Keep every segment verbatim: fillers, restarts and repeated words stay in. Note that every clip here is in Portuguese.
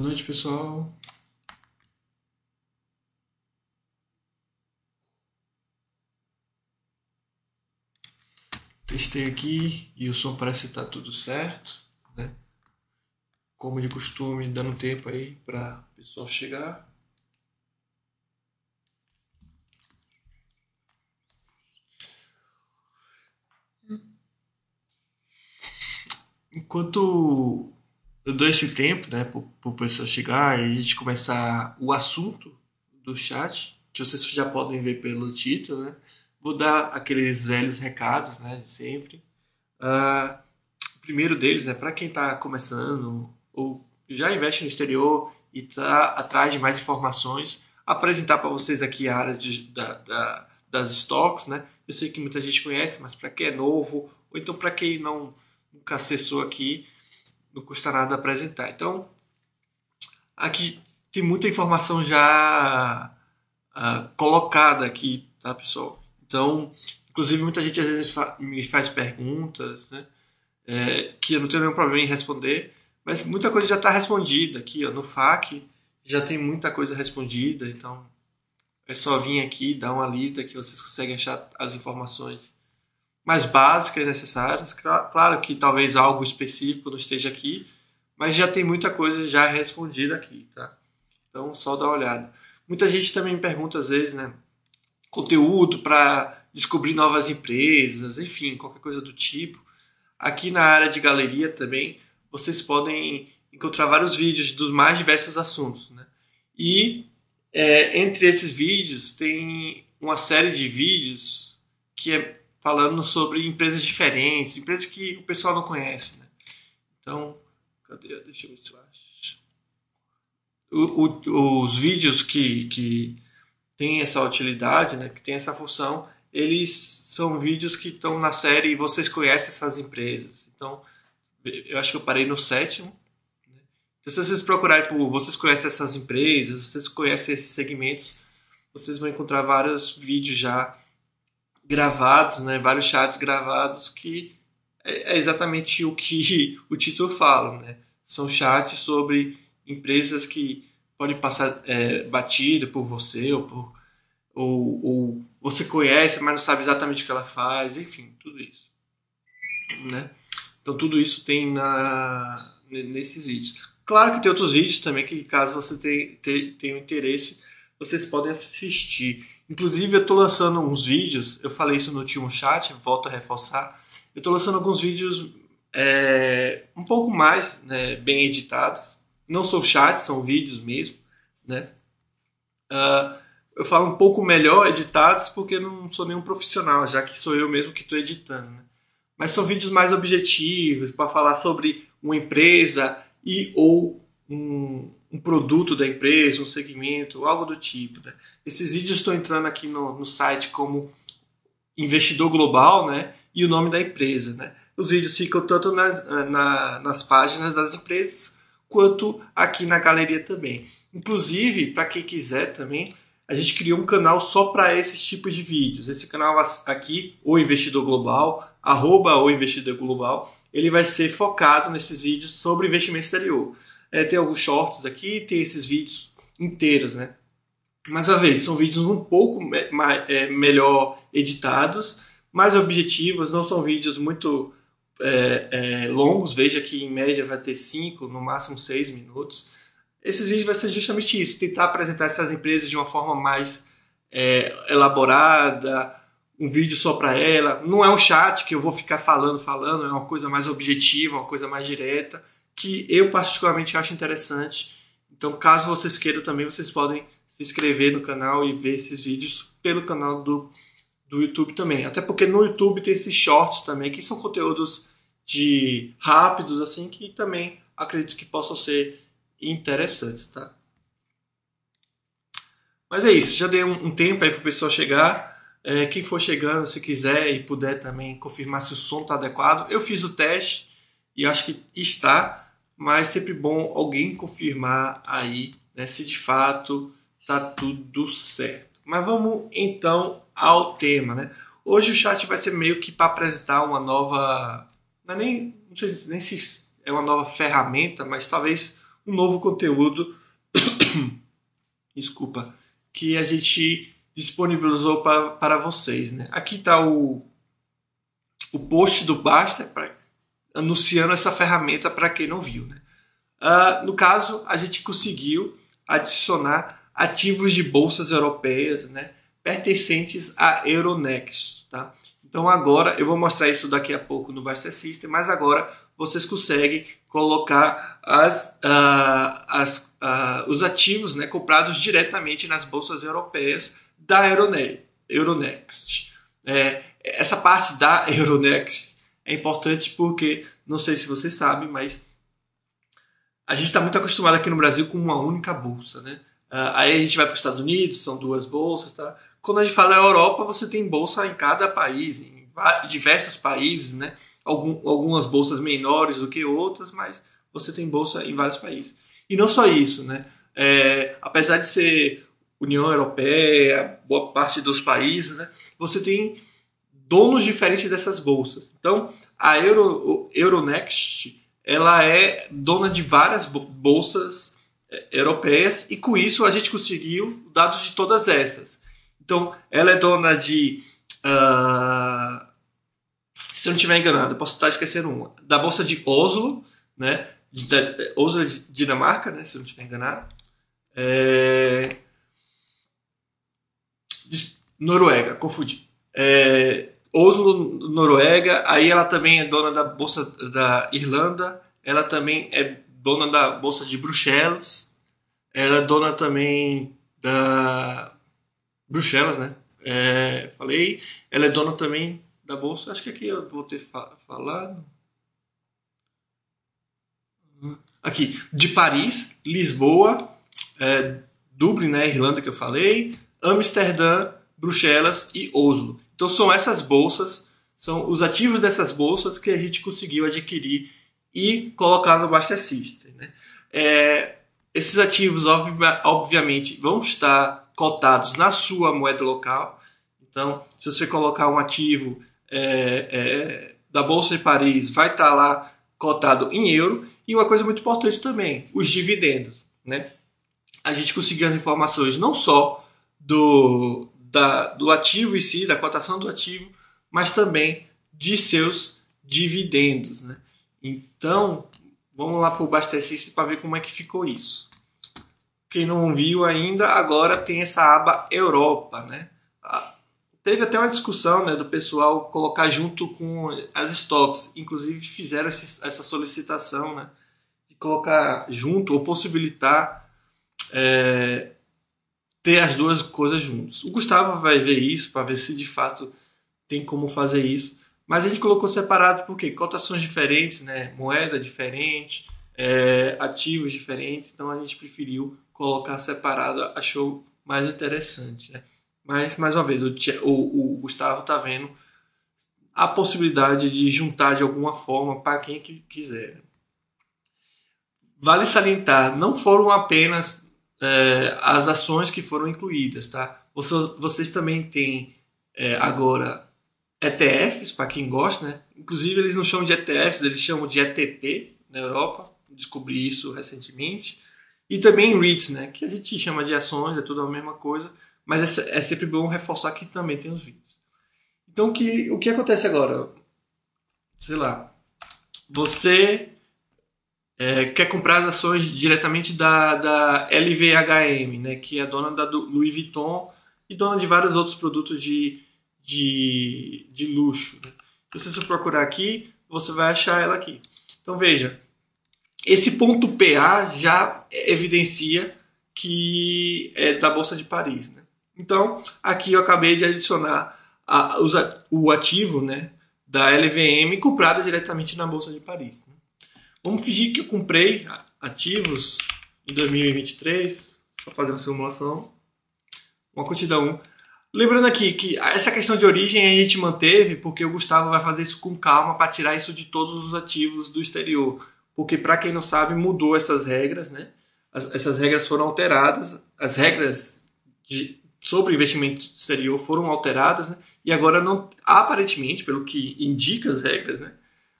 noite, pessoal. Testei aqui e o som parece estar tudo certo, né? Como de costume, dando tempo aí para o pessoal chegar. Enquanto eu dou esse tempo, né, para o pessoal chegar e a gente começar o assunto do chat, que vocês já podem ver pelo título, né? Vou dar aqueles velhos recados, né, de sempre. Uh, o primeiro deles é para quem está começando ou já investe no exterior e está atrás de mais informações, apresentar para vocês aqui a área de, da, da, das stocks, né? Eu sei que muita gente conhece, mas para quem é novo, ou então para quem não nunca acessou aqui, não custa nada apresentar. Então, aqui tem muita informação já uh, colocada aqui, tá, pessoal? Então, inclusive, muita gente às vezes fa- me faz perguntas, né? É, que eu não tenho nenhum problema em responder, mas muita coisa já está respondida aqui, ó, no F A Q já tem muita coisa respondida, então é só vir aqui, dar uma lida que vocês conseguem achar as informações mais básicas e necessárias. Claro que talvez algo específico não esteja aqui, mas já tem muita coisa já respondida aqui, tá? Então só dá uma olhada. Muita gente também me pergunta às vezes, né, conteúdo para descobrir novas empresas, enfim, qualquer coisa do tipo. Aqui na área de galeria também, vocês podem encontrar vários vídeos dos mais diversos assuntos, né? E é, entre esses vídeos tem uma série de vídeos que é falando sobre empresas diferentes, empresas que o pessoal não conhece, né? Então, cadê? Deixa eu ver se eu acho. O, o, os vídeos que, que têm essa utilidade, né, que tem essa função, eles são vídeos que estão na série e vocês conhecem essas empresas. Então, eu acho que eu parei no sétimo. Né? Então, se vocês procurarem por vocês conhecem essas empresas, vocês conhecem esses segmentos, vocês vão encontrar vários vídeos já gravados, né? Vários chats gravados que é exatamente o que o título fala, né? São chats sobre empresas que podem passar é, batido por você ou, por, ou, ou você conhece, mas não sabe exatamente o que ela faz, enfim, tudo isso, né? Então tudo isso tem na, nesses vídeos. Claro que tem outros vídeos também que, caso você tenha, tenha interesse, vocês podem assistir. Inclusive eu estou lançando uns vídeos, eu falei isso no último chat, volto a reforçar. Eu estou lançando alguns vídeos é, um pouco mais, né, bem editados. Não são chats, são vídeos mesmo, né? Uh, eu falo um pouco melhor editados porque não sou nenhum profissional, já que sou eu mesmo que estou editando, né? Mas são vídeos mais objetivos para falar sobre uma empresa e ou um, um produto da empresa, um segmento, algo do tipo, né? Esses vídeos estão entrando aqui no, no site como Investidor Global, né? E o nome da empresa, né? Os vídeos ficam tanto nas, na, nas páginas das empresas quanto aqui na galeria também. Inclusive, para quem quiser também, a gente criou um canal só para esses tipos de vídeos. Esse canal aqui, o Investidor Global, arroba o Investidor Global, ele vai ser focado nesses vídeos sobre investimento exterior. É, tem alguns shorts aqui, tem esses vídeos inteiros, né? Mas, a vez, são vídeos um pouco me é, melhor editados, mais objetivos, não são vídeos muito é, é, longos. Veja que, em média, vai ter cinco, no máximo seis minutos. Esses vídeos vai ser justamente isso, tentar apresentar essas empresas de uma forma mais é, elaborada, um vídeo só para ela. Não é um chat que eu vou ficar falando, falando, é uma coisa mais objetiva, uma coisa mais direta, que eu particularmente acho interessante. Então, caso vocês queiram também, vocês podem se inscrever no canal e ver esses vídeos pelo canal do, do YouTube também. Até porque no YouTube tem esses shorts também, que são conteúdos de rápidos, assim, que também acredito que possam ser interessantes, tá? Mas é isso, já dei um, um tempo aí para o pessoal chegar. É, quem for chegando, se quiser e puder também confirmar se o som está adequado. Eu fiz o teste e acho que está, mas sempre bom alguém confirmar aí, né, se de fato está tudo certo. Mas vamos então ao tema, né? Hoje o chat vai ser meio que para apresentar uma nova, não, é nem, não sei nem se é uma nova ferramenta, mas talvez um novo conteúdo, desculpa, que a gente disponibilizou para, para vocês, né? Aqui está o, o post do Basta pra, anunciando essa ferramenta para quem não viu, né? Uh, no caso, a gente conseguiu adicionar ativos de bolsas europeias, né, pertencentes à Euronext. Tá? Então agora, eu vou mostrar isso daqui a pouco no Basta System, mas agora vocês conseguem colocar as, uh, as, uh, os ativos, né, comprados diretamente nas bolsas europeias da Eurone- Euronext. É, essa parte da Euronext é importante porque, não sei se vocês sabem, mas a gente está muito acostumado aqui no Brasil com uma única bolsa, né? Uh, aí a gente vai para os Estados Unidos, são duas bolsas, tá? Quando a gente fala Europa, você tem bolsa em cada país, em diversos países, né? Algum, algumas bolsas menores do que outras, mas você tem bolsa em vários países. E não só isso, né? É, apesar de ser União Europeia, boa parte dos países, né? Você tem donos diferentes dessas bolsas. Então, a Euro, Euronext, ela é dona de várias bolsas europeias e com isso a gente conseguiu dados de todas essas. Então, ela é dona de, uh, se eu não estiver enganado, posso estar esquecendo uma, da bolsa de Oslo, né? De, de, Oslo de Dinamarca, né? Se eu não estiver enganado. É, de, Noruega, confundi. É, Oslo, Noruega, aí ela também é dona da Bolsa da Irlanda, ela também é dona da Bolsa de Bruxelas, ela é dona também da Bruxelas, né? É, falei, ela é dona também da Bolsa, acho que aqui eu vou ter fa- falado. Aqui, de Paris, Lisboa, é, Dublin, né, Irlanda que eu falei, Amsterdã, Bruxelas e Oslo. Então são essas bolsas, são os ativos dessas bolsas que a gente conseguiu adquirir e colocar no Basta System, né? É, esses ativos, obviamente, vão estar cotados na sua moeda local. Então, se você colocar um ativo é, é, da Bolsa de Paris, vai estar lá cotado em euro. E uma coisa muito importante também, os dividendos, né? A gente conseguiu as informações não só do, da, do ativo em si, da cotação do ativo, mas também de seus dividendos, né? Então, vamos lá para o Basta System para ver como é que ficou isso. Quem não viu ainda, agora tem essa aba Europa, né? Teve até uma discussão, né, do pessoal colocar junto com as stocks. Inclusive fizeram esse, essa solicitação, né, de colocar junto ou possibilitar é, ter as duas coisas juntas. O Gustavo vai ver isso para ver se de fato tem como fazer isso. Mas a gente colocou separado porque cotações diferentes, né, moeda diferente, é, ativos diferentes. Então a gente preferiu colocar separado, achou mais interessante, né? Mas, mais uma vez, o, o, o Gustavo está vendo a possibilidade de juntar de alguma forma para quem que quiser. Vale salientar, não foram apenas é, as ações que foram incluídas, tá? Vocês, vocês também têm é, agora E T Fs, para quem gosta, né? Inclusive eles não chamam de E T Fs, eles chamam de E T P na Europa. Descobri isso recentemente. E também R E I Ts, né? Que a gente chama de ações, é tudo a mesma coisa. Mas é sempre bom reforçar que também tem os R E I Ts. Então, o que, o que acontece agora? Sei lá. Você é, quer comprar as ações diretamente da, da L V H M, né, que é dona da Louis Vuitton e dona de vários outros produtos de, de, de luxo, né? Se você procurar aqui, você vai achar ela aqui. Então, veja. Esse ponto P A já evidencia que é da Bolsa de Paris, né? Então, aqui eu acabei de adicionar a, o ativo, né, da L V M comprada diretamente na Bolsa de Paris, né? Vamos fingir que eu comprei ativos em dois mil e vinte e três, só fazendo a simulação, uma quantidade. Lembrando aqui que essa questão de origem a gente manteve porque o Gustavo vai fazer isso com calma para tirar isso de todos os ativos do exterior. Porque, para quem não sabe, mudou essas regras, né? As, essas regras foram alteradas, as regras de, sobre investimento exterior foram alteradas, né? E agora, não, aparentemente, pelo que indica as regras, né,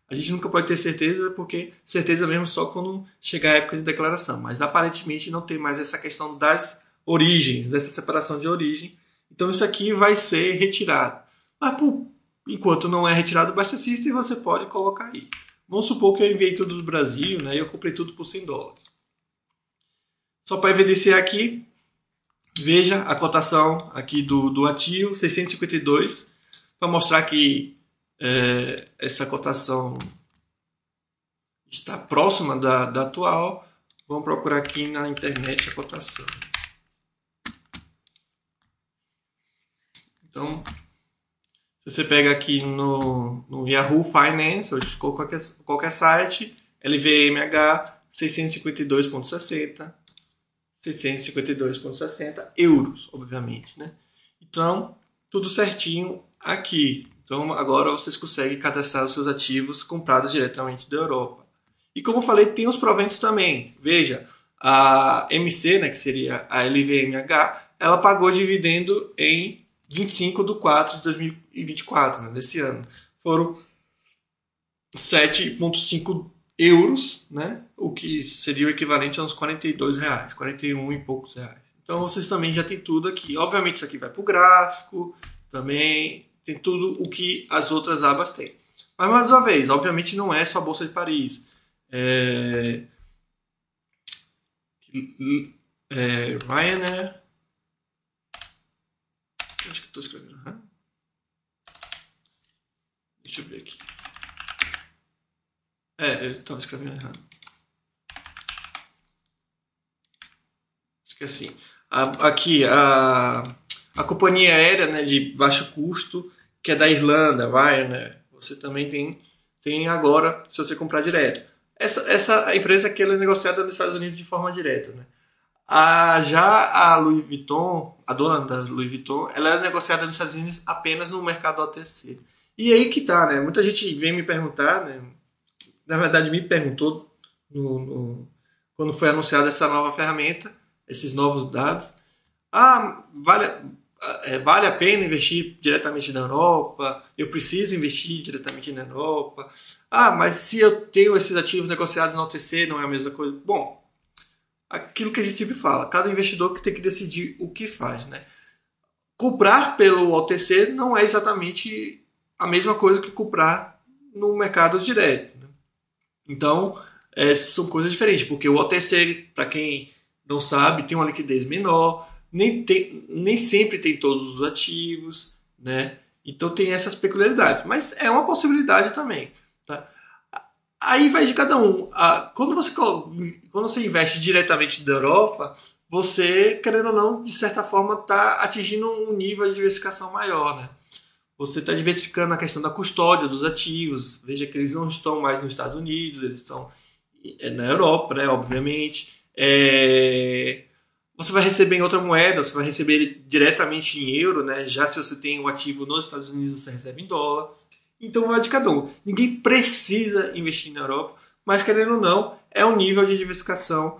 A gente nunca pode ter certeza, porque certeza mesmo só quando chegar a época de declaração. Mas aparentemente não tem mais essa questão das origens, dessa separação de origem. Então isso aqui vai ser retirado. Mas por enquanto não é retirado o Buster System, você pode colocar aí. Vamos supor que eu enviei tudo do Brasil, né? E eu comprei tudo por cem dólares. Só para evidenciar aqui, veja a cotação aqui do, do ativo, seiscentos e cinquenta e dois, para mostrar que é, essa cotação está próxima da, da atual. Vamos procurar aqui na internet a cotação. Então, se você pega aqui no, no Yahoo Finance, ou qualquer, qualquer site, L V M H seiscentos e cinquenta e dois vírgula sessenta, seiscentos e cinquenta e dois vírgula sessenta euros, obviamente, né? Então, tudo certinho aqui. Então, agora vocês conseguem cadastrar os seus ativos comprados diretamente da Europa. E como eu falei, tem os proventos também. Veja, a M C, né, que seria a L V M H, ela pagou dividendo em vinte e cinco de quatro de dois mil e vinte e quatro, né, desse ano. Foram sete vírgula cinco euros, né, o que seria o equivalente a uns quarenta e dois reais, quarenta e um e poucos reais. Então vocês também já tem tudo aqui. Obviamente isso aqui vai para o gráfico, também tem tudo o que as outras abas têm. Mas mais uma vez, obviamente não é só a Bolsa de Paris. É... É... Ryanair. Acho que estou escrevendo errado. Deixa eu ver aqui. É, eu estava escrevendo errado. Acho que é assim. A, aqui, a, a companhia aérea, né, de baixo custo, que é da Irlanda, Ryanair, você também tem, tem agora, se você comprar direto. Essa, essa empresa aqui ela é negociada nos Estados Unidos de forma direta, né? A, já a Louis Vuitton, a dona da Louis Vuitton, ela é negociada nos Estados Unidos apenas no mercado O T C. E aí que tá, né? Muita gente vem me perguntar, né? Na verdade me perguntou no, no, quando foi anunciada essa nova ferramenta, esses novos dados. Ah, vale, é, vale a pena investir diretamente na Europa? Eu preciso investir diretamente na Europa? Ah, mas se eu tenho esses ativos negociados no O T C, não é a mesma coisa? Bom, aquilo que a gente sempre fala, cada investidor que tem que decidir o que faz, né? Comprar pelo O T C não é exatamente a mesma coisa que comprar no mercado direto, né? Então, é, são coisas diferentes, porque o O T C, para quem não sabe, tem uma liquidez menor, nem, tem, nem sempre tem todos os ativos, né? Então tem essas peculiaridades, mas é uma possibilidade também, tá? Aí vai de cada um. Quando você, quando você investe diretamente da Europa, você, querendo ou não, de certa forma, está atingindo um nível de diversificação maior, né? Você está diversificando a questão da custódia dos ativos. Veja que eles não estão mais nos Estados Unidos, eles estão na Europa, né? Obviamente. É... Você vai receber em outra moeda, você vai receber ele diretamente em euro, né? Já se você tem o ativo nos Estados Unidos, você recebe em dólar. Então vai de cada um. Ninguém precisa investir na Europa, mas querendo ou não, é um nível de diversificação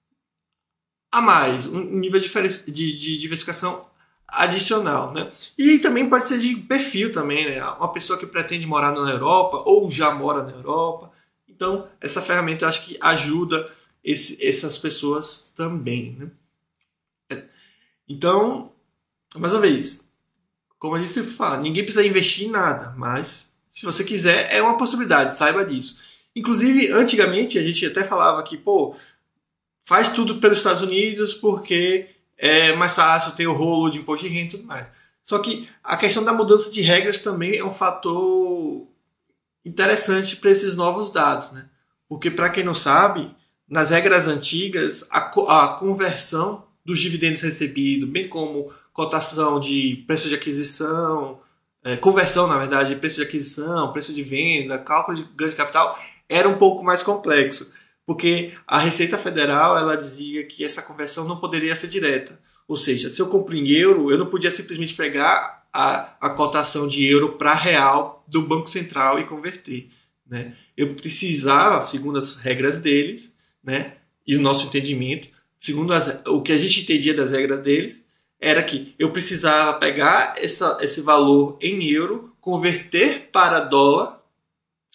a mais, um nível de, de, de diversificação adicional, né? E também pode ser de perfil também, né? Uma pessoa que pretende morar na Europa ou já mora na Europa. Então, essa ferramenta eu acho que ajuda esse, essas pessoas também, né? Então, mais uma vez, como a gente sempre fala, ninguém precisa investir em nada, mas se você quiser, é uma possibilidade, saiba disso. Inclusive, antigamente, a gente até falava que, pô, faz tudo pelos Estados Unidos porque é mais fácil ter o rolo de imposto de renda e tudo mais. Só que a questão da mudança de regras também é um fator interessante para esses novos dados, né? Porque, para quem não sabe, nas regras antigas, a, co- a conversão dos dividendos recebidos, bem como cotação de preço de aquisição, é, conversão, na verdade, de preço de aquisição, preço de venda, cálculo de ganho de capital, era um pouco mais complexo. Porque a Receita Federal ela dizia que essa conversão não poderia ser direta. Ou seja, se eu compro em euro, eu não podia simplesmente pegar a, a cotação de euro para real do Banco Central e converter, né? Eu precisava, segundo as regras deles, né, e o nosso entendimento, segundo as, o que a gente entendia das regras deles, era que eu precisava pegar essa, esse valor em euro, converter para dólar,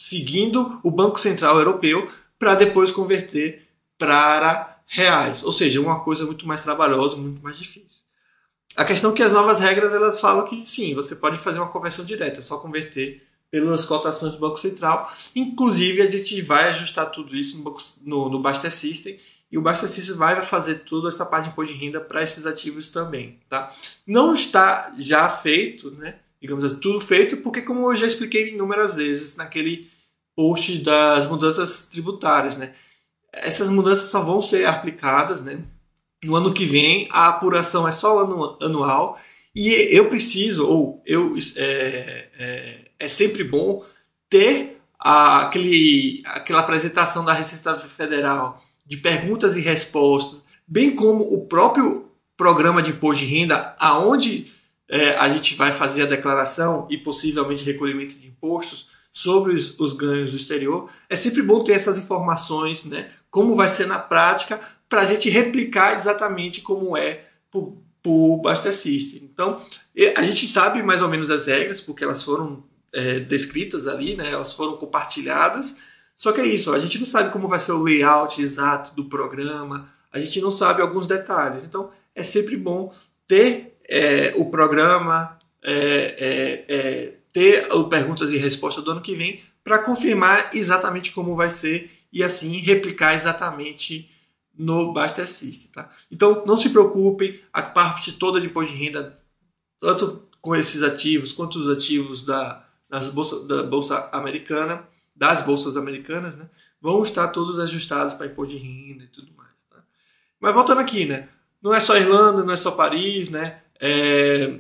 seguindo o Banco Central Europeu para depois converter para reais. Ou seja, uma coisa muito mais trabalhosa, muito mais difícil. A questão é que as novas regras elas falam que sim, você pode fazer uma conversão direta, é só converter pelas cotações do Banco Central. Inclusive, a gente vai ajustar tudo isso no, Banco, no, no Baster System, e o Baster System vai fazer toda essa parte de imposto de renda para esses ativos também. Tá? Não está já feito, né? Digamos assim, tudo feito, porque como eu já expliquei inúmeras vezes naquele post das mudanças tributárias, né? Essas mudanças só vão ser aplicadas, né? No ano que vem, a apuração é só anu- anual, e eu preciso, ou eu é, é, é sempre bom ter a, aquele, aquela apresentação da Receita Federal de perguntas e respostas, bem como o próprio programa de imposto de renda, aonde é, a gente vai fazer a declaração e possivelmente recolhimento de impostos sobre os, os ganhos do exterior. É sempre bom ter essas informações, né? Como vai ser na prática, para a gente replicar exatamente como é para o Baster System. Então, a gente sabe mais ou menos as regras, porque elas foram é, descritas ali, né? Elas foram compartilhadas. Só que é isso, a gente não sabe como vai ser o layout exato do programa, a gente não sabe alguns detalhes. Então, é sempre bom ter é, o programa, é, é, é, ter o perguntas e respostas do ano que vem, para confirmar exatamente como vai ser e assim replicar exatamente no Baster System. Tá? Então, não se preocupem, a parte toda de imposto de renda, tanto com esses ativos quanto os ativos da, das bolsa, da Bolsa Americana, das bolsas americanas, né, vão estar todos ajustados para imposto de renda e tudo mais. Tá? Mas voltando aqui, né, não é só Irlanda, não é só Paris, né, é,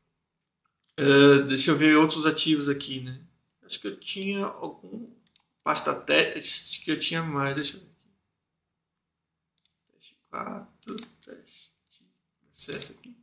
é, deixa eu ver outros ativos aqui, né. Acho que eu tinha algum pasta teste, que eu tinha mais, deixa eu ver. quatro, teste, acesso aqui.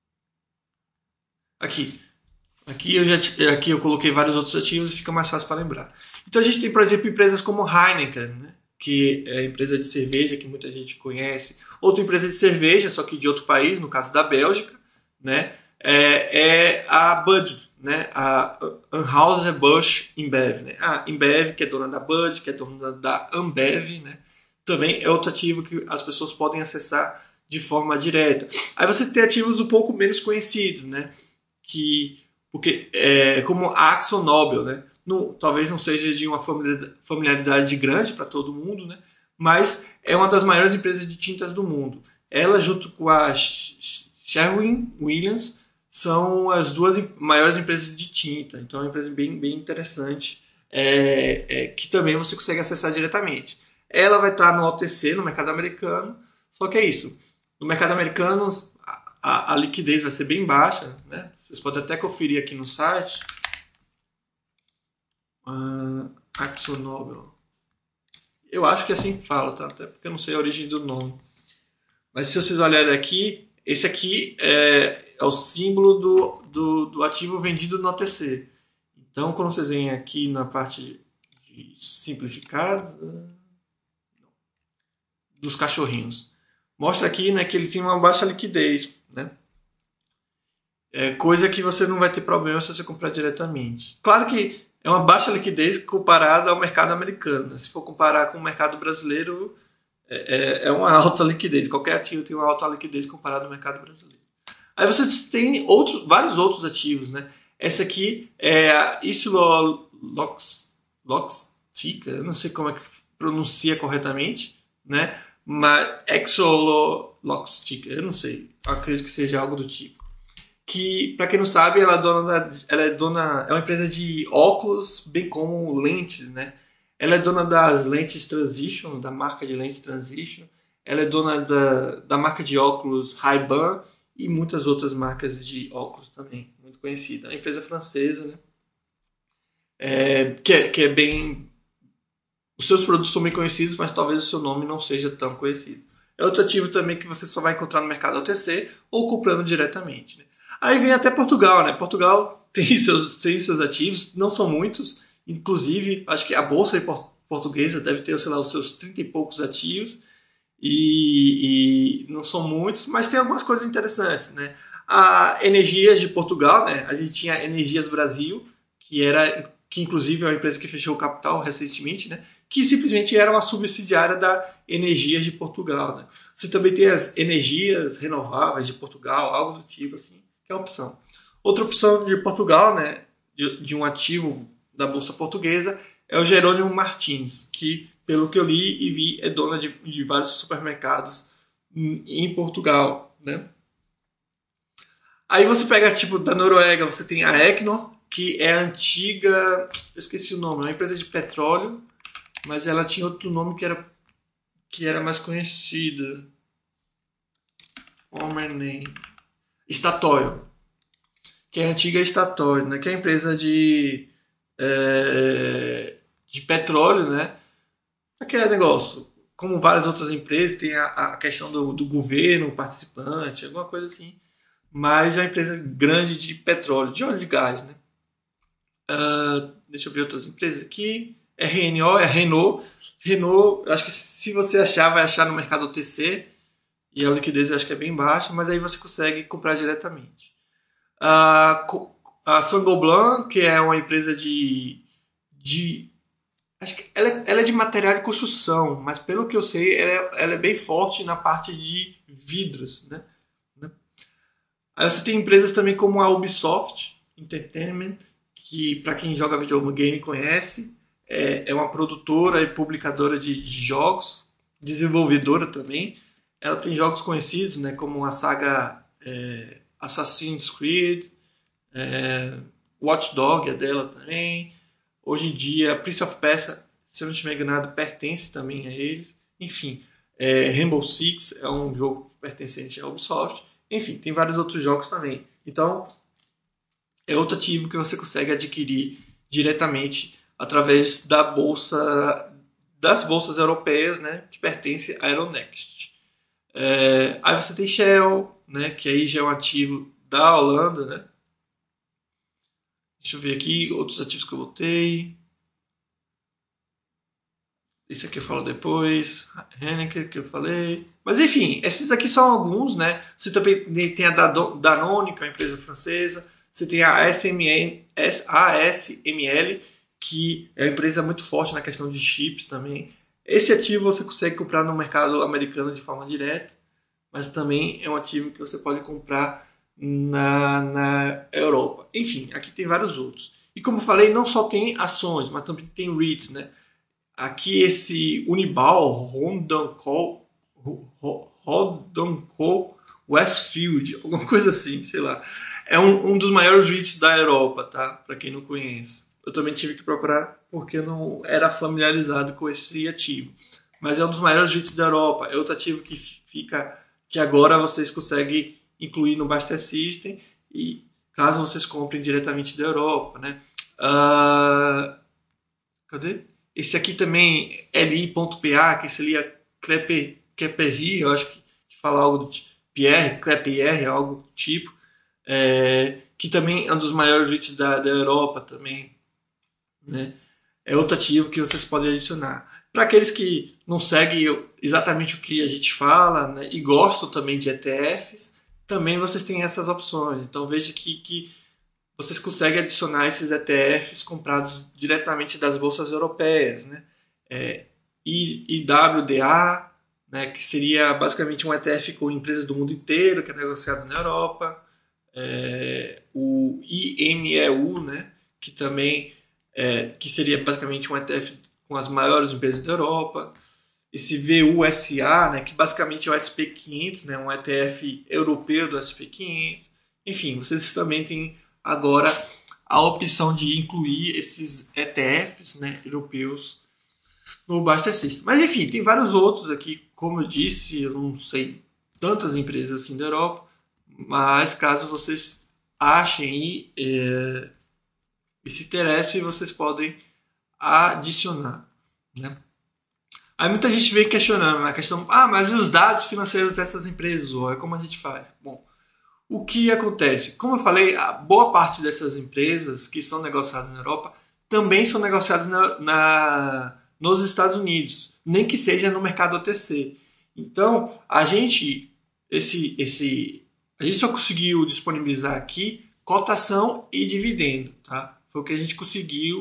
Aqui. Aqui eu, já, aqui eu coloquei vários outros ativos e fica mais fácil para lembrar. Então a gente tem, por exemplo, empresas como Heineken, né? Que é empresa de cerveja que muita gente conhece. Outra empresa de cerveja, só que de outro país, no caso da Bélgica, né? é, é a Bud, né? A Anheuser-Busch InBev. Né? A InBev, que é dona da Bud, que é dona da Ambev, né? Também é outro ativo que as pessoas podem acessar de forma direta. Aí você tem ativos um pouco menos conhecidos, né? Que, porque, é, como a AkzoNobel, né? Não, talvez não seja de uma familiaridade grande para todo mundo, né? Mas é uma das maiores empresas de tintas do mundo. Ela, junto com a Sherwin-Williams, são as duas maiores empresas de tinta. Então é uma empresa bem, bem interessante, é, é, que também você consegue acessar diretamente. Ela vai estar no O T C, no mercado americano, só que é isso. No mercado americano, a, a liquidez vai ser bem baixa, né? Vocês podem até conferir aqui no site. Uh, AkzoNobel. Eu acho que é assim que fala, tá? Até porque eu não sei a origem do nome. Mas se vocês olharem aqui, esse aqui é, é o símbolo do, do, do ativo vendido no O T C. Então, quando vocês vêm aqui na parte de, de simplificado, dos cachorrinhos, mostra aqui, né, que ele tem uma baixa liquidez, né? É coisa que você não vai ter problema se você comprar diretamente. Claro que é uma baixa liquidez comparada ao mercado americano. Né? Se for comparar com o mercado brasileiro, é, é uma alta liquidez. Qualquer ativo tem uma alta liquidez comparado ao mercado brasileiro. Aí você tem outros, vários outros ativos, né? Essa aqui é a Isoxtica, eu não sei como é que pronuncia corretamente, né? Mas Exoloxtica, eu não sei, eu acredito que seja algo do tipo. Que, para quem não sabe, ela é dona da, ela é dona, é uma empresa de óculos, bem como lentes, né? Ela é dona das lentes Transition, da marca de lentes Transition. Ela é dona da, da marca de óculos Ray-Ban e muitas outras marcas de óculos também, muito conhecida. É uma empresa francesa, né? É, que, é, que é bem... Os seus produtos são bem conhecidos, mas talvez o seu nome não seja tão conhecido. É outro ativo também que você só vai encontrar no mercado O T C ou comprando diretamente. Né? Aí vem até Portugal, né? Portugal tem seus, tem seus ativos, não são muitos. Inclusive, acho que a Bolsa Portuguesa deve ter, sei lá, os seus trinta e poucos ativos. E, e não são muitos, mas tem algumas coisas interessantes, né? A Energias de Portugal, né? A gente tinha Energias Brasil, que era... que inclusive é uma empresa que fechou o capital recentemente, né? Que simplesmente era uma subsidiária da Energias de Portugal, né? Você também tem as Energias Renováveis de Portugal, algo do tipo assim, que é uma opção. Outra opção de Portugal, né, de, de um ativo da Bolsa Portuguesa, é o Jerônimo Martins, que, pelo que eu li e vi, é dona de, de vários supermercados em, em Portugal, né? Aí você pega, tipo, da Noruega, você tem a Equinor, que é a antiga... Eu esqueci o nome, é uma empresa de petróleo, mas ela tinha outro nome que era, que era mais conhecida. Former name. Statoil, que é a antiga Statoil, né? Que é a empresa de, é, de petróleo, né? Aquele negócio, como várias outras empresas, tem a, a questão do, do governo participante, alguma coisa assim. Mas é uma empresa grande de petróleo, de óleo de gás, né? Uh, deixa eu ver outras empresas aqui. R N O, é a Renault. Renault, eu acho que se você achar, vai achar no mercado O T C. E a liquidez eu acho que é bem baixa, mas aí você consegue comprar diretamente. A, a Saint-Gobain, que é uma empresa de, de acho que ela, ela é de material de construção, mas pelo que eu sei, ela é, ela é bem forte na parte de vidros, né? Aí você tem empresas também como a Ubisoft Entertainment, que para quem joga videogame conhece, é, é uma produtora e publicadora de, de jogos, desenvolvedora também. Ela tem jogos conhecidos, né, como a saga é, Assassin's Creed, é, Watch Dogs é dela também. Hoje em dia, Prince of Persia, se eu não estiver enganado, pertence também a eles. Enfim, é, Rainbow Six é um jogo pertencente à Ubisoft. Enfim, tem vários outros jogos também. Então, é outro ativo que você consegue adquirir diretamente através da bolsa, das bolsas europeias, né, que pertence à Euronext. É, aí você tem Shell, né, que aí já é um ativo da Holanda, né? Deixa eu ver aqui outros ativos que eu botei. Esse aqui eu falo depois. Heineken, que eu falei. Mas enfim, esses aqui são alguns, né? Você também tem a Danone, que é uma empresa francesa. Você tem a A S M L, A S M L, que é uma empresa muito forte na questão de chips também. Esse ativo você consegue comprar no mercado americano de forma direta, mas também é um ativo que você pode comprar na, na Europa. Enfim, aqui tem vários outros. E como eu falei, não só tem ações, mas também tem REITs, né? Aqui esse Unibal, Rodonco, Rodonco Westfield, alguma coisa assim, sei lá. É um, um dos maiores REITs da Europa, tá? Para quem não conhece. Eu também tive que procurar porque eu não era familiarizado com esse ativo. Mas é um dos maiores REITs da Europa. É outro ativo que fica, que agora vocês conseguem incluir no Baster System e caso vocês comprem diretamente da Europa, né? Uh, cadê? Esse aqui também, L I.pa, que seria Clepperry, eu acho que, que fala algo do tipo, Pierre, Clepierre, algo do tipo, é, que também é um dos maiores REITs da, da Europa também, né? É outro ativo que vocês podem adicionar. Para aqueles que não seguem exatamente o que a gente fala, né, e gostam também de E T Fs, também vocês têm essas opções. Então veja que, que vocês conseguem adicionar esses E T Fs comprados diretamente das bolsas europeias, né? É, I W D A, né, que seria basicamente um E T F com empresas do mundo inteiro, que é negociado na Europa. É, o I M E U, né, que também é, que seria basicamente um E T F com as maiores empresas da Europa. Esse V U S A, né, que basicamente é o S P quinhentos, né, um E T F europeu do S P quinhentos. Enfim, vocês também têm agora a opção de incluir esses E T Fs, né, europeus no Baster System. Mas enfim, tem vários outros aqui, como eu disse, eu não sei tantas empresas assim da Europa, mas caso vocês achem e, é, e se interessem, vocês podem adicionar, né? Aí muita gente vem questionando na questão, ah, mas e os dados financeiros dessas empresas, ou é como a gente faz? Bom, o que acontece? Como eu falei, a boa parte dessas empresas que são negociadas na Europa também são negociadas na, na, nos Estados Unidos, nem que seja no mercado O T C. Então, a gente, esse, esse, a gente só conseguiu disponibilizar aqui cotação e dividendo, tá? Foi o que a gente conseguiu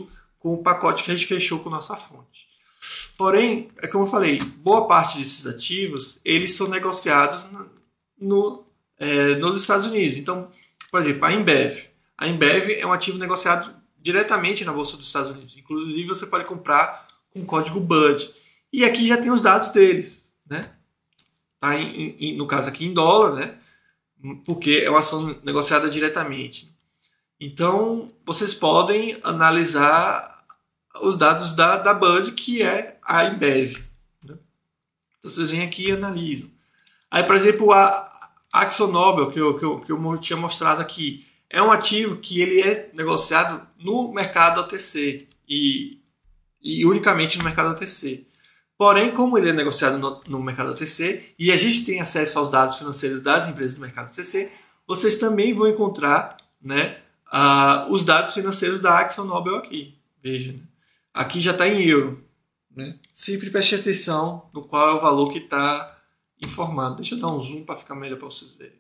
com o pacote que a gente fechou com nossa fonte. Porém, é como eu falei, boa parte desses ativos, eles são negociados no, é, nos Estados Unidos. Então, por exemplo, a Embev. A Embev é um ativo negociado diretamente na Bolsa dos Estados Unidos. Inclusive, você pode comprar com o código B U D. E aqui já tem os dados deles, né? Tá em, em, no caso aqui em dólar, né? Porque é uma ação negociada diretamente. Então, vocês podem analisar os dados da, da B U D, que é a Embev. Né? Então, vocês vêm aqui e analisam. Aí, por exemplo, a AkzoNobel, que eu, que, eu, que eu tinha mostrado aqui, é um ativo que ele é negociado no mercado O T C e, e unicamente no mercado O T C. Porém, como ele é negociado no, no mercado O T C e a gente tem acesso aos dados financeiros das empresas do mercado O T C, vocês também vão encontrar, né, uh, os dados financeiros da AkzoNobel aqui. Veja, né? Aqui já está em euro. Né? Sempre preste atenção no qual é o valor que está informado. Deixa eu dar um zoom para ficar melhor para vocês verem.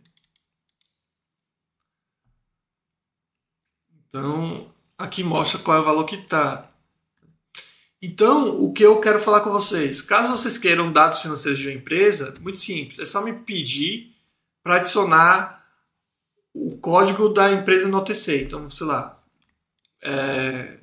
Então, aqui mostra qual é o valor que está. Então, o que eu quero falar com vocês? Caso vocês queiram dados financeiros de uma empresa, muito simples. É só me pedir para adicionar o código da empresa no O T C. Então, sei lá. É...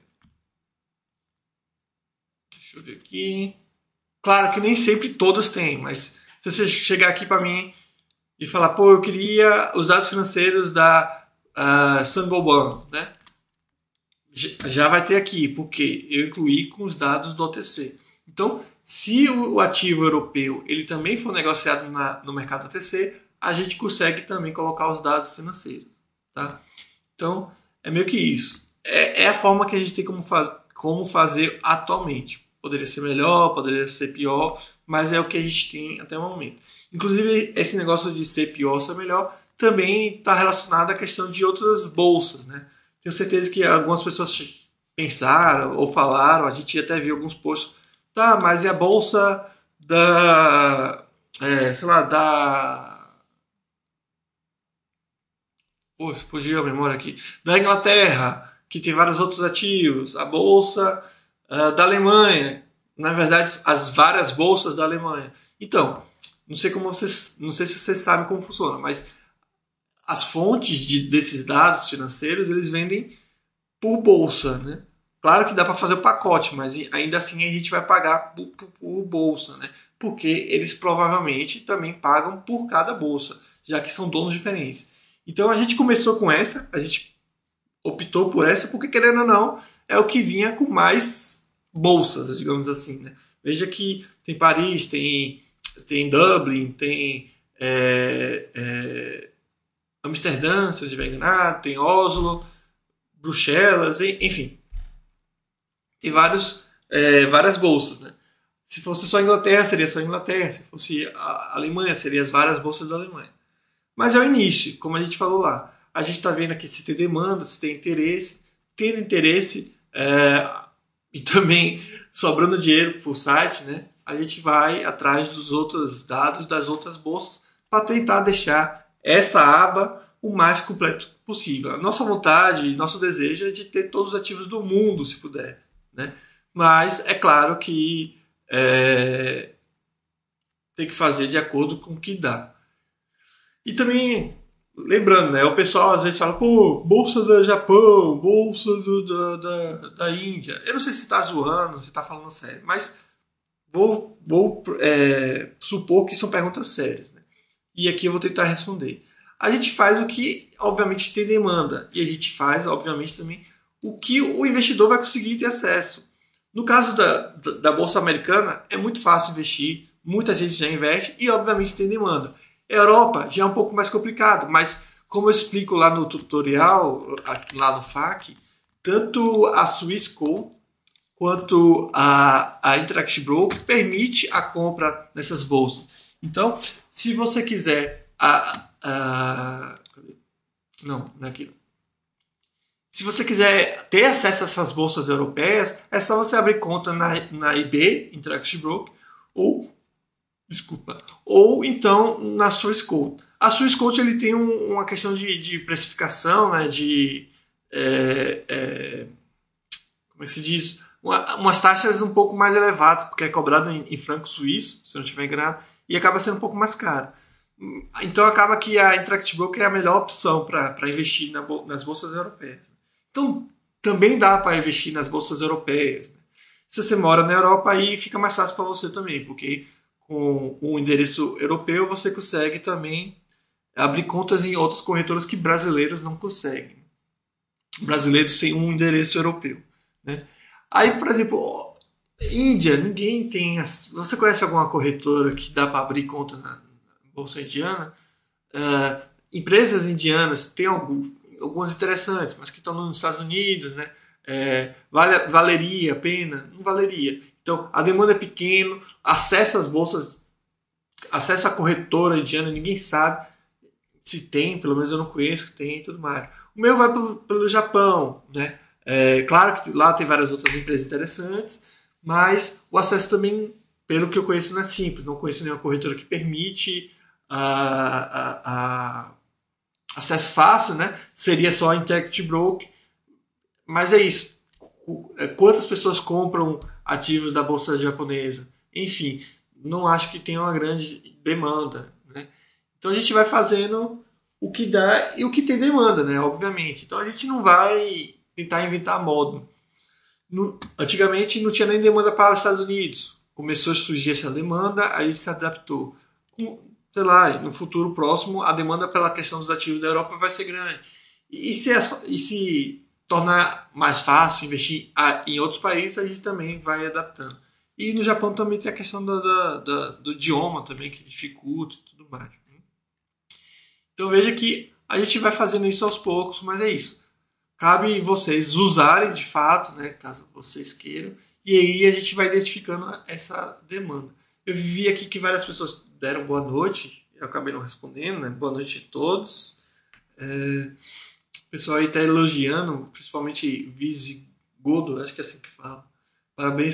Deixa eu ver aqui. Claro que nem sempre todas têm, mas se você chegar aqui para mim e falar, pô, eu queria os dados financeiros da uh, Saint-Gobain, né? Já vai ter aqui, porque eu incluí com os dados do O T C. Então, se o ativo europeu ele também for negociado na, no mercado O T C, a gente consegue também colocar os dados financeiros. Tá? Então, é meio que isso. É, é a forma que a gente tem como, faz, como fazer atualmente. Poderia ser melhor, poderia ser pior, mas é o que a gente tem até o momento. Inclusive, esse negócio de ser pior ou ser melhor também está relacionado à questão de outras bolsas, né? Tenho certeza que algumas pessoas pensaram ou falaram, a gente até viu alguns posts, tá, mas e a bolsa da, é, sei lá, da... Pô, fugiu a memória aqui. Da Inglaterra, que tem vários outros ativos, a bolsa uh, da Alemanha, na verdade, as várias bolsas da Alemanha. Então, não sei como vocês, não sei se vocês sabem como funciona, mas as fontes de, desses dados financeiros, eles vendem por bolsa, né? Claro que dá para fazer o pacote, mas ainda assim a gente vai pagar por, por, por bolsa, né? Porque eles provavelmente também pagam por cada bolsa, já que são donos diferentes. Então a gente começou com essa, a gente optou por essa, porque querendo ou não, é o que vinha com mais bolsas, digamos assim, né? Veja que tem Paris, tem, tem Dublin, tem... É, é, Amsterdã, se eu não estiver enganado, tem Oslo, Bruxelas, enfim. Tem vários, é, várias bolsas. Né? Se fosse só a Inglaterra, seria só a Inglaterra. Se fosse a Alemanha, seria as várias bolsas da Alemanha. Mas é o início, como a gente falou lá. A gente está vendo aqui se tem demanda, se tem interesse. Tendo interesse é, e também sobrando dinheiro para o site, né? A gente vai atrás dos outros dados das outras bolsas para tentar deixar essa aba o mais completo possível. A nossa vontade, nosso desejo é de ter todos os ativos do mundo, se puder. Né? Mas é claro que é, tem que fazer de acordo com o que dá. E também, lembrando, né, o pessoal às vezes fala, pô, bolsa do Japão, bolsa do, da, da, da Índia. Eu não sei se está zoando, se está falando sério, mas vou, vou é, supor que são perguntas sérias. Né? E aqui eu vou tentar responder. A gente faz o que, obviamente, tem demanda. E a gente faz, obviamente, também o que o investidor vai conseguir ter acesso. No caso da, da Bolsa Americana, é muito fácil investir. Muita gente já investe e, obviamente, tem demanda. A Europa já é um pouco mais complicado, mas, como eu explico lá no tutorial, lá no F A Q, tanto a Swissquote quanto a, a Interactive Brokers permite a compra nessas bolsas. Então, se você quiser... A, a, não, não é aqui. Se você quiser ter acesso a essas bolsas europeias, é só você abrir conta na, na I B, Interactive Brokers, ou, desculpa, ou então na Swissquote. A Swissquote ele tem um, uma questão de, de precificação, né, de... É, é, como é que se diz? Uma, umas taxas um pouco mais elevadas, porque é cobrado em, em franco suíço, se eu não estiver enganado, e acaba sendo um pouco mais caro. Então acaba que a Interactive Broker é a melhor opção para investir na, nas bolsas europeias. Então também dá para investir nas bolsas europeias. Né? Se você mora na Europa, aí fica mais fácil para você também, porque com o endereço europeu você consegue também abrir contas em outras corretoras que brasileiros não conseguem. Brasileiros sem um endereço europeu. Né? Aí, por exemplo, Índia, ninguém tem. As... Você conhece alguma corretora que dá para abrir conta na Bolsa Indiana? Uh, empresas indianas têm algum, algumas interessantes, mas que estão nos Estados Unidos, né? É, vale, valeria a pena? Não valeria. Então, a demanda é pequena, acesso às bolsas, acesso à corretora indiana, ninguém sabe se tem, pelo menos eu não conheço que tem e tudo mais. O meu vai pelo, pelo Japão, né? É, claro que lá tem várias outras empresas interessantes, mas o acesso também, pelo que eu conheço, não é simples. Não conheço nenhuma corretora que permite a, a, a acesso fácil, né? Seria só a Interactive Broker. Mas é isso. Quantas pessoas compram ativos da bolsa japonesa? Enfim, não acho que tenha uma grande demanda, né? Então a gente vai fazendo o que dá e o que tem demanda, né? Obviamente. Então a gente não vai tentar inventar modo. No, antigamente não tinha nem demanda para os Estados Unidos. Começou a surgir essa demanda, aí se adaptou. Com, sei lá, no futuro próximo a demanda pela questão dos ativos da Europa vai ser grande. E, e, se, e se tornar mais fácil investir em outros países, a gente também vai adaptando. E no Japão também tem a questão do, do, do, do idioma também, que dificulta e tudo mais. Então veja que a gente vai fazendo isso aos poucos, mas é isso. Cabe vocês usarem de fato, né, caso vocês queiram, e aí a gente vai identificando essa demanda. Eu vi aqui que várias pessoas deram boa noite, eu acabei não respondendo, né? Boa noite a todos. É, o pessoal aí está elogiando, principalmente Visigodo, acho que é assim que fala. Parabéns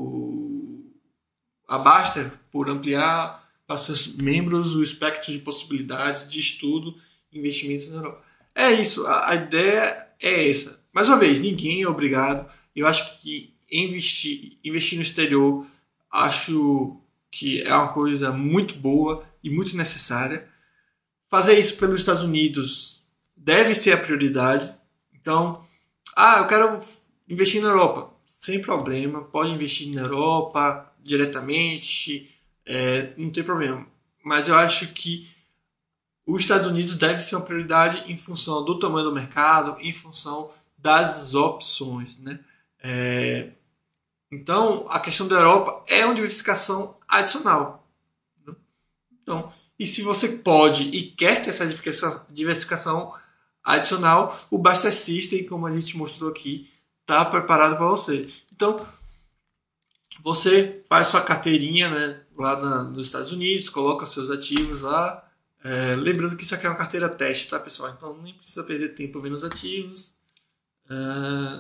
por a Baster por ampliar para seus membros o espectro de possibilidades de estudo e investimentos na Europa. É isso, a, a ideia é essa. Mais uma vez, ninguém é obrigado. Eu acho que investir, investir no exterior, acho que é uma coisa muito boa e muito necessária. Fazer isso pelos Estados Unidos deve ser a prioridade. Então, ah, eu quero investir na Europa. Sem problema, pode investir na Europa diretamente, é, não tem problema. Mas eu acho que os Estados Unidos deve ser uma prioridade em função do tamanho do mercado, em função das opções. Né? É, então, a questão da Europa é uma diversificação adicional. Né? Então, e se você pode e quer ter essa diversificação adicional, o Basta System, como a gente mostrou aqui, está preparado para você. Então, você faz sua carteirinha, né, lá na, nos Estados Unidos, coloca seus ativos lá. É, lembrando que isso aqui é uma carteira teste, tá, pessoal? Então nem precisa perder tempo vendo os ativos. É...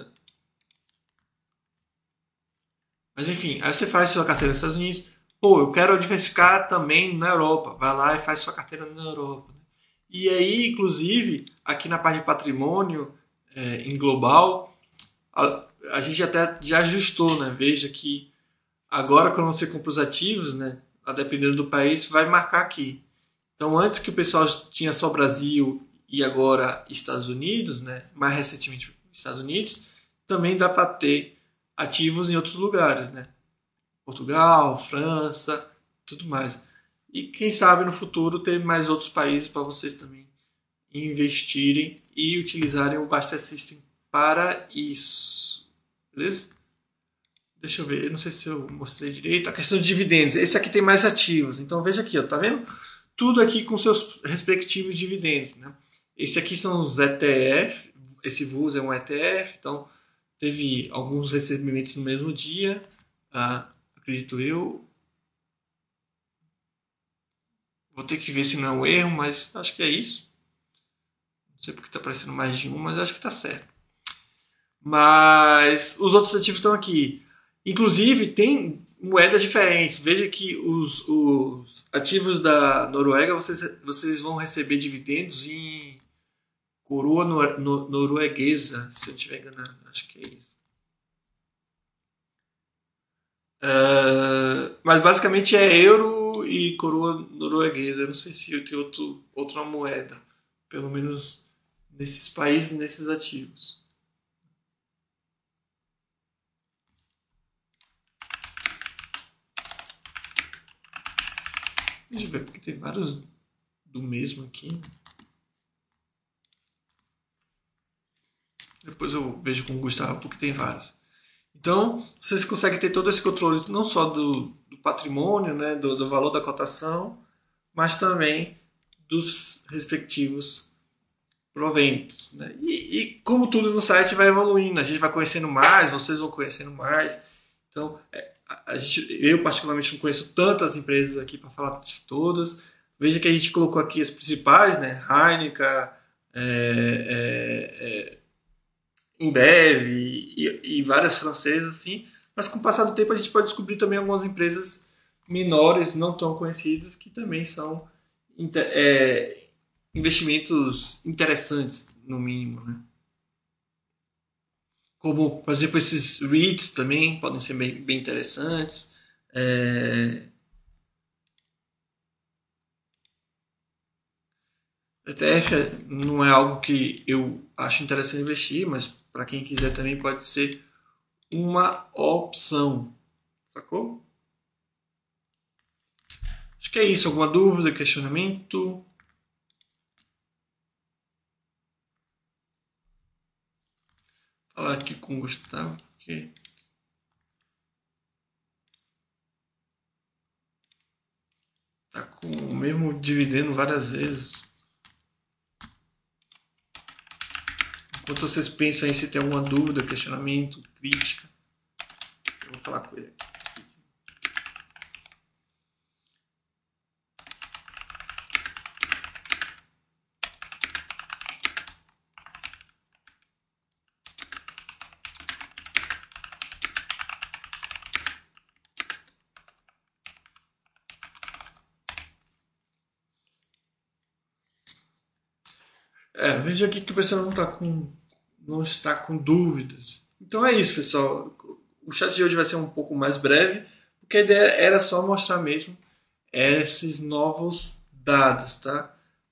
Mas enfim, aí você faz sua carteira nos Estados Unidos. Pô, eu quero diversificar também na Europa. Vai lá e faz sua carteira na Europa. E aí, inclusive, aqui na parte de patrimônio, é, em global, a, a gente até já ajustou, né? Veja que agora, quando você compra os ativos, né, a dependendo do país, vai marcar aqui. Então, antes que o pessoal tinha só Brasil e agora Estados Unidos, né, mais recentemente Estados Unidos, também dá para ter ativos em outros lugares, né? Portugal, França, tudo mais. E quem sabe no futuro ter mais outros países para vocês também investirem e utilizarem o Basta System para isso. Beleza? Deixa eu ver, eu não sei se eu mostrei direito. A questão de dividendos. Esse aqui tem mais ativos. Então veja aqui, ó, tá vendo? Tudo aqui com seus respectivos dividendos. Né? Esse aqui são os E T F. Esse V U S é um E T F. Então teve alguns recebimentos no mesmo dia. Ah, acredito eu. Vou ter que ver se não é um erro, mas acho que é isso. Não sei porque está aparecendo mais de um, mas acho que está certo. Mas os outros ativos estão aqui. Inclusive, tem moedas diferentes. Veja que os, os ativos da Noruega, vocês, vocês vão receber dividendos em coroa nor, nor, norueguesa, se eu não estiver enganado. Acho que é isso. Uh, mas basicamente é euro e coroa norueguesa. Eu não sei se tem outro, outra moeda. Pelo menos nesses países, nesses ativos. Deixa eu ver, porque tem vários do mesmo aqui. Depois eu vejo com o Gustavo, porque tem vários. Então, vocês conseguem ter todo esse controle, não só do, do patrimônio, né, do, do valor da cotação, mas também dos respectivos proventos. Né? E, e como tudo no site vai evoluindo, a gente vai conhecendo mais, vocês vão conhecendo mais. Então, é, a, a gente, eu particularmente não conheço tantas empresas aqui para falar de todas. Veja que a gente colocou aqui as principais, né? Heineken, é, é, é, Embev e, e várias francesas, assim. Mas com o passar do tempo a gente pode descobrir também algumas empresas menores, não tão conhecidas, que também são é, investimentos interessantes, no mínimo, né? Como, por exemplo, esses REITs também podem ser bem, bem interessantes. É... E T F não é algo que eu acho interessante investir, mas para quem quiser também pode ser uma opção. Sacou? Acho que é isso. Alguma dúvida, questionamento? Falar aqui com o Gustavo, que tá com o mesmo dividendo várias vezes. Enquanto vocês pensam aí se tem alguma dúvida, questionamento, crítica, eu vou falar com ele aqui. É, veja aqui que o pessoal não, tá com, não está com dúvidas. Então é isso, pessoal. O chat de hoje vai ser um pouco mais breve, porque a ideia era só mostrar mesmo esses novos dados, tá?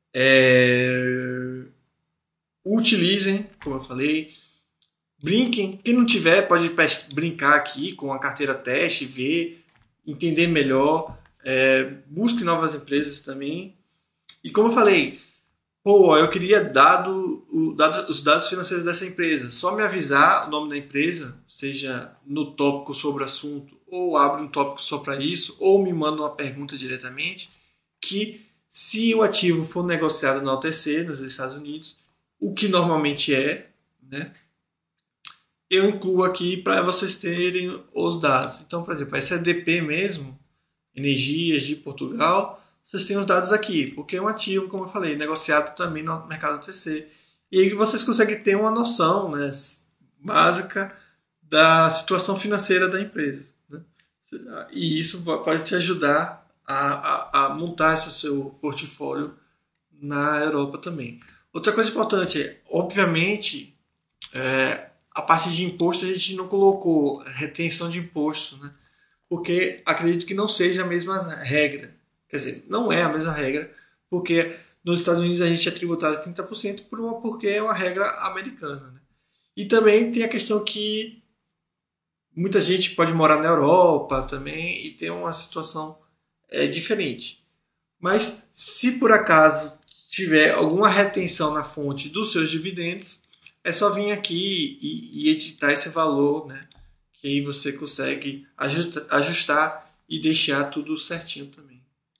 É... Utilizem, como eu falei, brinquem. Quem não tiver pode brincar aqui com a carteira teste, ver, entender melhor. É... Busque novas empresas também. E como eu falei, pô, eu queria dado, o, dado, os dados financeiros dessa empresa. Só me avisar o nome da empresa, seja no tópico sobre o assunto, ou abre um tópico só para isso, ou me manda uma pergunta diretamente, que se o ativo for negociado na O T C, nos Estados Unidos, o que normalmente é, né, eu incluo aqui para vocês terem os dados. Então, por exemplo, essa é D P mesmo, Energias de Portugal, vocês têm os dados aqui, porque é um ativo, como eu falei, negociado também no mercado O T C. E aí vocês conseguem ter uma noção, né, básica da situação financeira da empresa. Né? E isso pode te ajudar a, a, a montar esse seu portfólio na Europa também. Outra coisa importante é, obviamente, é, a parte de imposto a gente não colocou retenção de imposto, né? Porque acredito que não seja a mesma regra. Quer dizer, não é a mesma regra, porque nos Estados Unidos a gente é tributado trinta por cento por uma, porque é uma regra americana. Né? E também tem a questão que muita gente pode morar na Europa também e ter uma situação é, diferente. Mas se por acaso tiver alguma retenção na fonte dos seus dividendos, é só vir aqui e, e editar esse valor, né? Que aí você consegue ajustar, ajustar e deixar tudo certinho também.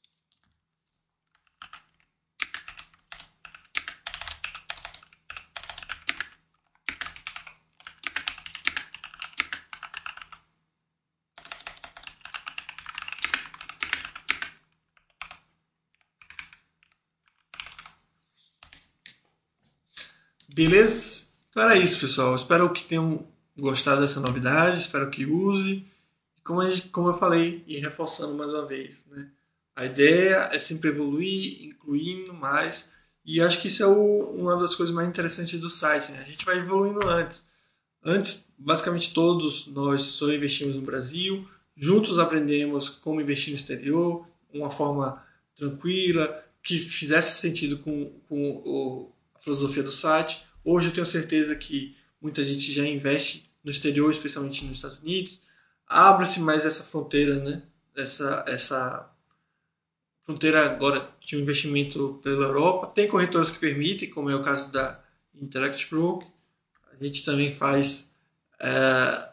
Beleza? Então era isso, pessoal. Espero que tenham gostado dessa novidade, espero que use. Como, a gente, como eu falei, e reforçando mais uma vez, né? A ideia é sempre evoluir, incluindo mais. E acho que isso é o, uma das coisas mais interessantes do site. Né? A gente vai evoluindo antes. Antes, basicamente todos nós só investimos no Brasil. Juntos aprendemos como investir no exterior, uma forma tranquila, que fizesse sentido com, com o, a filosofia do site. Hoje eu tenho certeza que muita gente já investe no exterior, especialmente nos Estados Unidos. Abre-se mais essa fronteira, né? Essa, essa fronteira agora de um investimento pela Europa. Tem corretores que permitem, como é o caso da Interact Broker. A gente também faz... É,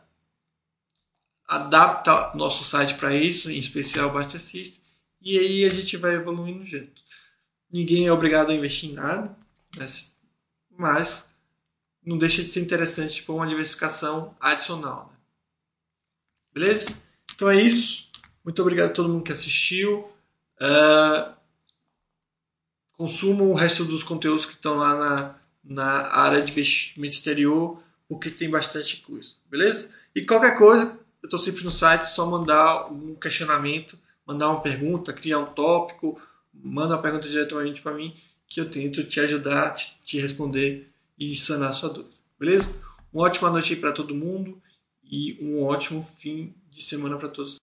adapta nosso site para isso, em especial o Basta System, e aí a gente vai evoluindo junto. Ninguém é obrigado a investir em nada, né? Mas não deixa de ser interessante tipo, uma diversificação adicional. Né? Beleza? Então é isso. Muito obrigado a todo mundo que assistiu. Uh, consumam o resto dos conteúdos que estão lá na, na área de investimento exterior, porque tem bastante coisa. Beleza? E qualquer coisa, eu estou sempre no site, só mandar um questionamento, mandar uma pergunta, criar um tópico, manda uma pergunta diretamente para mim, que eu tento te ajudar, te, te responder e sanar a sua dúvida. Beleza? Uma ótima noite aí para todo mundo e um ótimo fim de semana para todos.